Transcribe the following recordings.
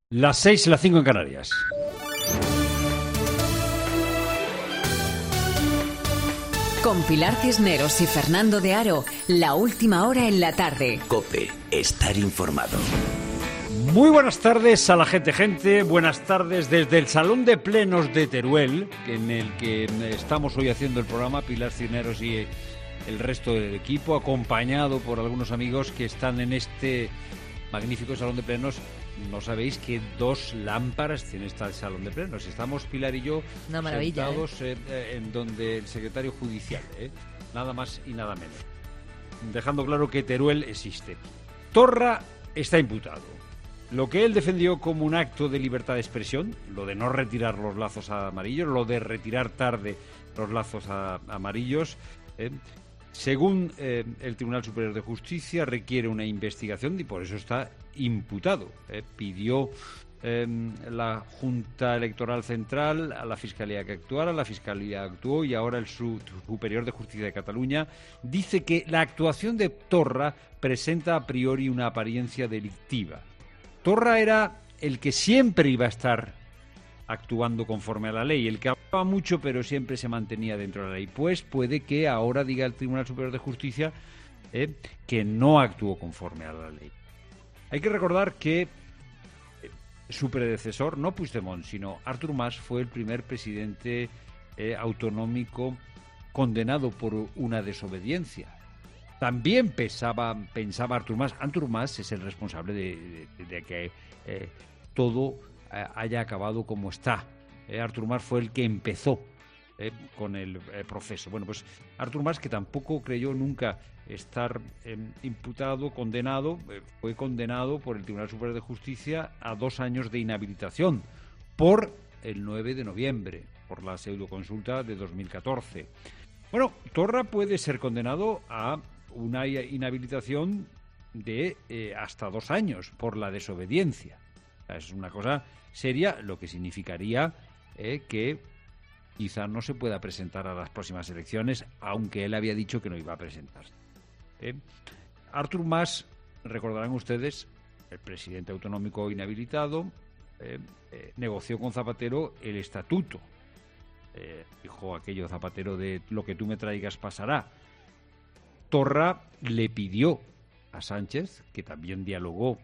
Las 6 y las 5 en Canarias. Con Pilar Cisneros y Fernando de Aro, la última hora en la tarde. COPE, estar informado. Muy buenas tardes a la gente. Buenas tardes desde el Salón de Plenos de Teruel, en el que estamos hoy haciendo el programa, Pilar Cisneros y el resto del equipo, acompañado por algunos amigos que están en este magnífico Salón de Plenos. No sabéis que 2 lámparas tiene este Salón de Plenos. Estamos Pilar y yo sentados en donde el secretario judicial, nada más y nada menos, dejando claro que Teruel existe. Torra está imputado. Lo que él defendió como un acto de libertad de expresión, lo de no retirar los lazos amarillos, lo de retirar tarde los lazos amarillos, según el Tribunal Superior de Justicia, requiere una investigación y por eso está imputado. Pidió la Junta Electoral Central a la Fiscalía que actuara, la Fiscalía actuó y ahora el Superior de Justicia de Cataluña dice que la actuación de Torra presenta a priori una apariencia delictiva. Torra era el que siempre iba a estar actuando conforme a la ley, el que hablaba mucho pero siempre se mantenía dentro de la ley. Pues puede que ahora diga el Tribunal Superior de Justicia que no actuó conforme a la ley. Hay que recordar que su predecesor, no Puigdemont, sino Artur Mas, fue el primer presidente autonómico condenado por una desobediencia. También pensaba Artur Mas. Artur Mas es el responsable de que todo haya acabado como está. Artur Mas fue el que empezó con el proceso. Bueno, pues Artur Mas, que tampoco creyó nunca estar imputado, condenado, fue condenado por el Tribunal Superior de Justicia a 2 años de inhabilitación por el 9 de noviembre, por la pseudoconsulta de 2014. Bueno, Torra puede ser condenado a una inhabilitación de hasta 2 años por la desobediencia. Es una cosa seria, lo que significaría que quizá no se pueda presentar a las próximas elecciones, aunque él había dicho que no iba a presentarse. Artur Mas, recordarán ustedes, el presidente autonómico inhabilitado, negoció con Zapatero el estatuto. Dijo aquello Zapatero de lo que tú me traigas pasará. Torra le pidió a Sánchez, que también dialogó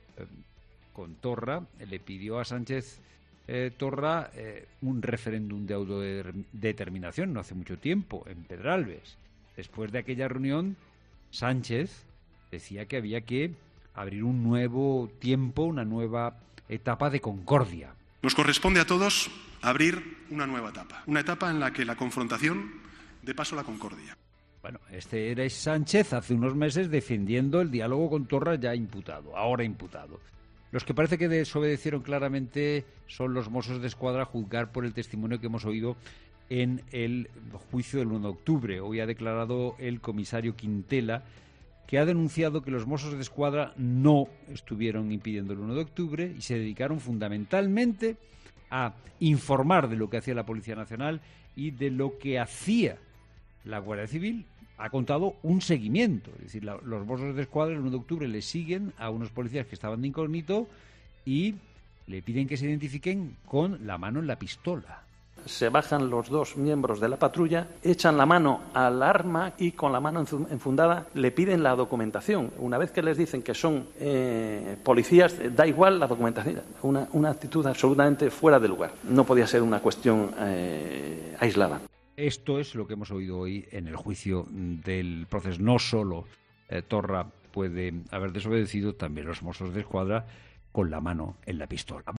con Torra, le pidió a Sánchez Torra un referéndum de autodeterminación no hace mucho tiempo, en Pedralbes. Después de aquella reunión, Sánchez decía que había que abrir un nuevo tiempo, una nueva etapa de concordia. Nos corresponde a todos abrir una nueva etapa, una etapa en la que la confrontación dé paso a la concordia. Bueno, este era Sánchez hace unos meses defendiendo el diálogo con Torra ya imputado, ahora imputado. Los que parece que desobedecieron claramente son los Mossos de Escuadra, a juzgar por el testimonio que hemos oído en el juicio del 1 de octubre. Hoy ha declarado el comisario Quintela, que ha denunciado que los Mossos de Escuadra no estuvieron impidiendo el 1 de octubre y se dedicaron fundamentalmente a informar de lo que hacía la Policía Nacional y de lo que hacía la Guardia Civil. Ha contado un seguimiento, es decir, los Mossos de Escuadra el 1 de octubre le siguen a unos policías que estaban de incógnito y le piden que se identifiquen con la mano en la pistola. Se bajan los 2 miembros de la patrulla, echan la mano al arma y con la mano enfundada le piden la documentación. Una vez que les dicen que son policías, da igual la documentación. Una actitud absolutamente fuera de lugar. No podía ser una cuestión aislada. Esto es lo que hemos oído hoy en el juicio del proceso. No solo Torra puede haber desobedecido, también los Mossos de Escuadra con la mano en la pistola.